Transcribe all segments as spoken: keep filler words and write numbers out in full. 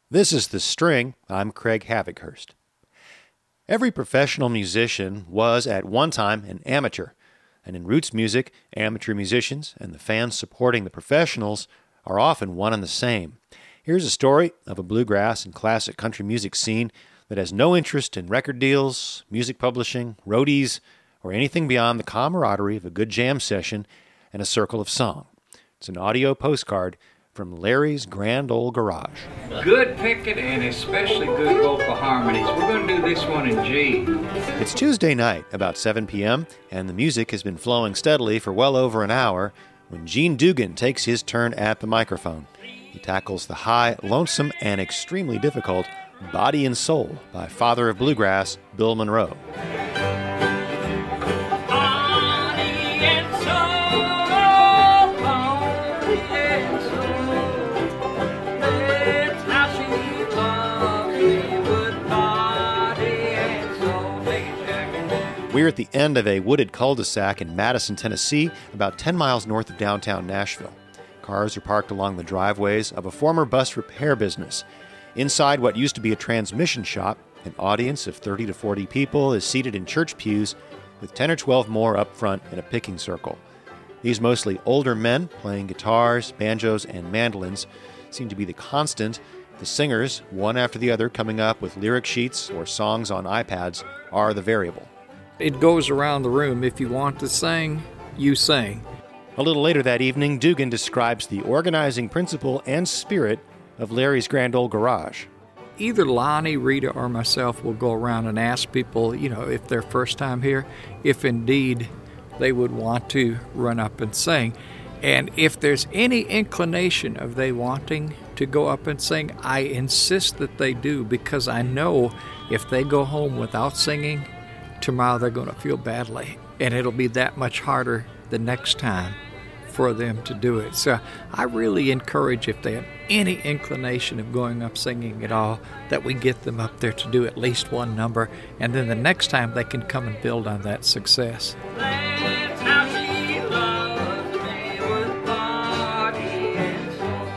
This is The String. I'm Craig Havikhurst. Every professional musician was at one time an amateur, and in roots music, amateur musicians and the fans supporting the professionals are often one and the same. Here's a story of a bluegrass and classic country music scene that has no interest in record deals, music publishing, roadies, or anything beyond the camaraderie of a good jam session and a circle of song. It's an audio postcard from Larry's Grand Old Garage. Good picking and especially good vocal harmonies. We're going to do this one in G. It's Tuesday night, about seven p.m., and the music has been flowing steadily for well over an hour when Gene Dugan takes his turn at the microphone. He tackles the high, lonesome, and extremely difficult Body and Soul by Father of Bluegrass, Bill Monroe. We're at the end of a wooded cul-de-sac in Madison, Tennessee, about ten miles north of downtown Nashville. Cars are parked along the driveways of a former bus repair business. Inside what used to be a transmission shop, an audience of thirty to forty people is seated in church pews with ten or twelve more up front in a picking circle. These mostly older men playing guitars, banjos, and mandolins seem to be the constant. The singers, one after the other coming up with lyric sheets or songs on iPads, are the variable. It goes around the room. If you want to sing, you sing. A little later that evening, Dugan describes the organizing principle and spirit of Larry's Grand Old Garage. Either Lonnie, Rita, or myself will go around and ask people, you know, if they're first time here, if indeed they would want to run up and sing. And if there's any inclination of they wanting to go up and sing, I insist that they do, because I know if they go home without singing, tomorrow they're going to feel badly, and it'll be that much harder the next time for them to do it. So I really encourage, if they have any inclination of going up singing at all, that we get them up there to do at least one number, and then the next time they can come and build on that success. That's how she loves me, with body and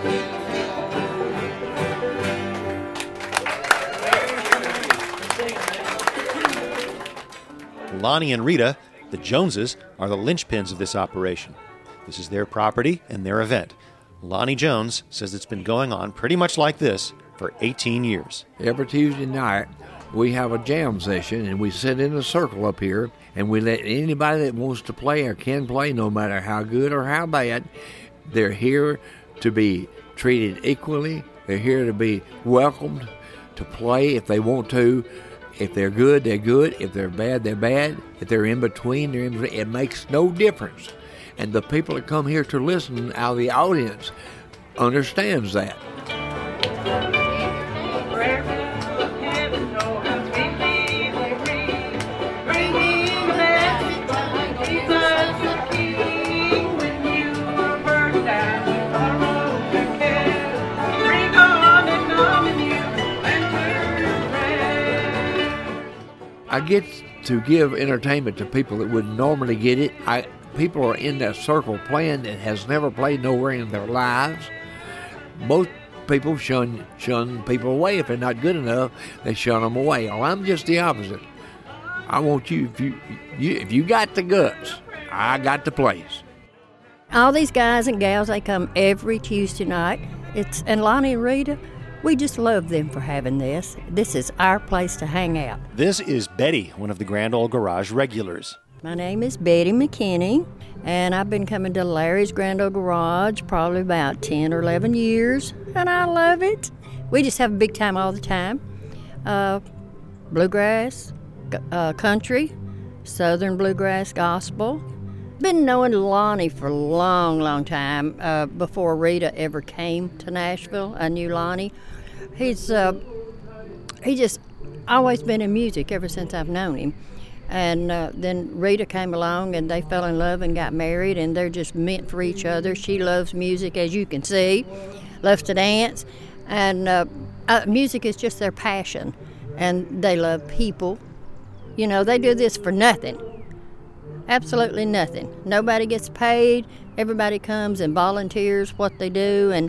soul. Lonnie and Rita, the Joneses, are the linchpins of this operation. This is their property and their event. Lonnie Jones says it's been going on pretty much like this for eighteen years. Every Tuesday night, we have a jam session, and we sit in a circle up here, and we let anybody that wants to play or can play, no matter how good or how bad, they're here to be treated equally. They're here to be welcomed to play if they want to. If they're good, they're good. If they're bad, they're bad. If they're in between, they're in between. It makes no difference. And the people that come here to listen out of the audience understands that. I get to give entertainment to people that wouldn't normally get it. I People are in that circle playing that has never played nowhere in their lives. Most people shun shun people away. If they're not good enough, they shun them away. Well, I'm just the opposite. I want you, if you, you if you got the guts, I got the place. All these guys and gals, they come every Tuesday night. It's and Lonnie and Rita, we just love them for having this. This is our place to hang out. This is Betty, one of the Grand Old Garage regulars. My name is Betty McKinney, and I've been coming to Larry's Grand Old Garage probably about ten or eleven years, and I love it. We just have a big time all the time. Uh, bluegrass, uh, country, southern bluegrass, gospel. Been knowing Lonnie for a long, long time. Uh, before Rita ever came to Nashville, I knew Lonnie. He's uh, he just always been in music ever since I've known him. And uh, then Rita came along, and they fell in love and got married, and they're just meant for each other. She loves music, as you can see, loves to dance, and uh, uh, music is just their passion, and they love people. You know, they do this for nothing, absolutely nothing. Nobody gets paid. Everybody comes and volunteers what they do, and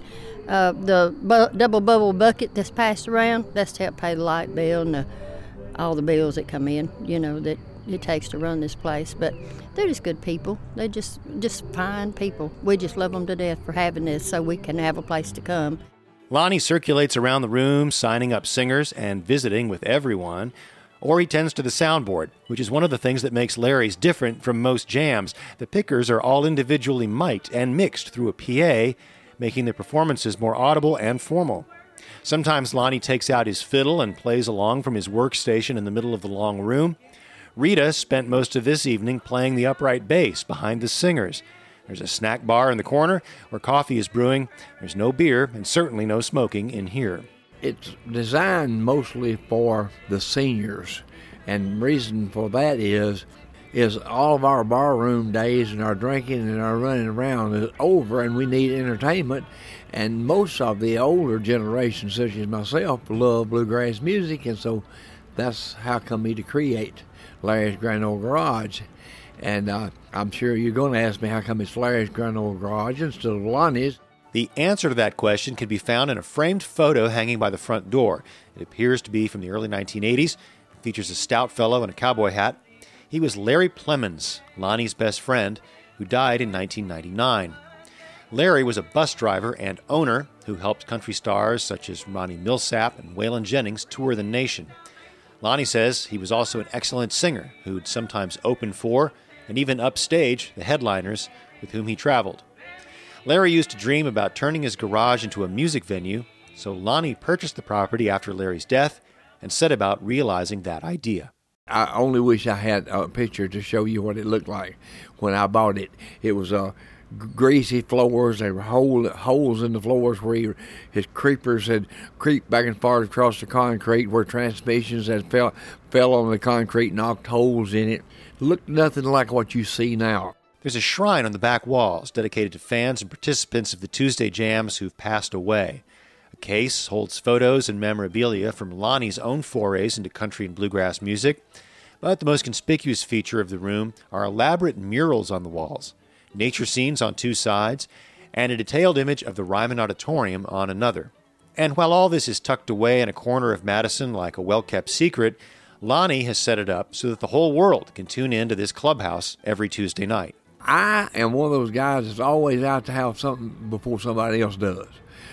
Uh, the bu- double bubble bucket that's passed around, that's to help pay the light bill and the, all the bills that come in, you know, that it takes to run this place. But they're just good people. They're just, just fine people. We just love them to death for having this so we can have a place to come. Lonnie circulates around the room, signing up singers and visiting with everyone. Or he tends to the soundboard, which is one of the things that makes Larry's different from most jams. The pickers are all individually mic'd and mixed through a P A, making the performances more audible and formal. Sometimes Lonnie takes out his fiddle and plays along from his workstation in the middle of the long room. Rita spent most of this evening playing the upright bass behind the singers. There's a snack bar in the corner where coffee is brewing. There's no beer and certainly no smoking in here. It's designed mostly for the seniors, and the reason for that is is all of our barroom days and our drinking and our running around is over, and we need entertainment. And most of the older generation, such as myself, love bluegrass music, and so that's how come me to create Larry's Grand Ole Garage. And uh, I'm sure you're going to ask me how come it's Larry's Grand Ole Garage instead of Lonnie's. The answer to that question can be found in a framed photo hanging by the front door. It appears to be from the early nineteen eighties. It features a stout fellow in a cowboy hat. He was Larry Plemons, Lonnie's best friend, who died in nineteen ninety-nine. Larry was a bus driver and owner who helped country stars such as Ronnie Millsap and Waylon Jennings tour the nation. Lonnie says he was also an excellent singer who'd sometimes open for and even upstage the headliners with whom he traveled. Larry used to dream about turning his garage into a music venue, so Lonnie purchased the property after Larry's death and set about realizing that idea. I only wish I had a picture to show you what it looked like when I bought it. It was uh, greasy floors. There were hole, holes in the floors where he, his creepers had creeped back and forth across the concrete, where transmissions had fell, fell on the concrete, knocked holes in it. It looked nothing like what you see now. There's a shrine on the back walls dedicated to fans and participants of the Tuesday Jams who've passed away. A case holds photos and memorabilia from Lonnie's own forays into country and bluegrass music. But the most conspicuous feature of the room are elaborate murals on the walls, nature scenes on two sides, and a detailed image of the Ryman Auditorium on another. And while all this is tucked away in a corner of Madison like a well-kept secret, Lonnie has set it up so that the whole world can tune in to this clubhouse every Tuesday night. I am one of those guys that's always out to have something before somebody else does.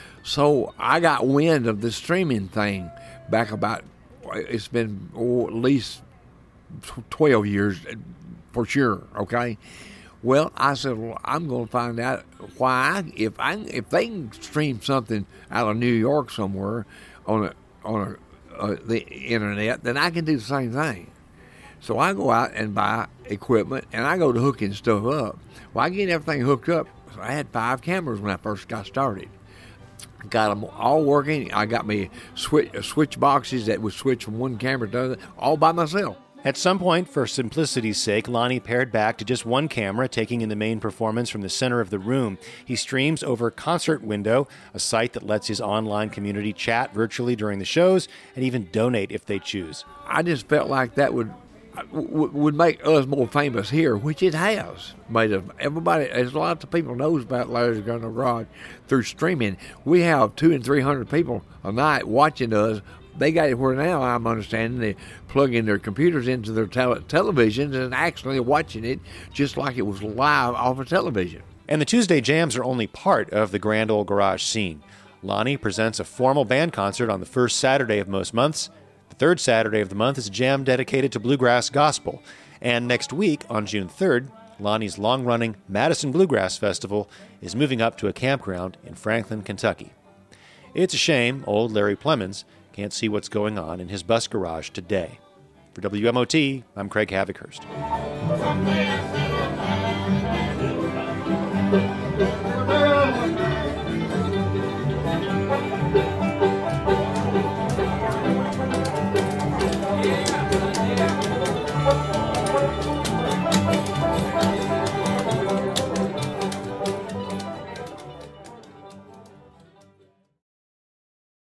So I got wind of the streaming thing back about, it's been oh, at least twelve years for sure, okay? Well, I said, well, I'm going to find out why, if I if they can stream something out of New York somewhere on a, on a, uh, the internet, then I can do the same thing. So I go out and buy equipment, and I go to hooking stuff up. Well, I get everything hooked up. So I had five cameras when I first got started. Got them all working. I got me switch, switch boxes that would switch from one camera to the other, all by myself. At some point, for simplicity's sake, Lonnie pared back to just one camera, taking in the main performance from the center of the room. He streams over Concert Window, a site that lets his online community chat virtually during the shows and even donate if they choose. I just felt like that would would make us more famous here, which it has made us. Everybody, as lots of people knows about Larry's Grand Ole Garage through streaming. We have two and three hundred people a night watching us. They got it where now I'm understanding they plug in their computers into their tele- televisions and actually watching it just like it was live off of television. And the Tuesday Jams are only part of the Grand Ole Garage scene. Lonnie presents a formal band concert on the first Saturday of most months. The third Saturday of the month is a jam dedicated to bluegrass gospel. And next week, on June third, Lonnie's long-running Madison Bluegrass Festival is moving up to a campground in Franklin, Kentucky. It's a shame old Larry Plemons can't see what's going on in his bus garage today. For W M O T, I'm Craig Havikhurst. Yeah.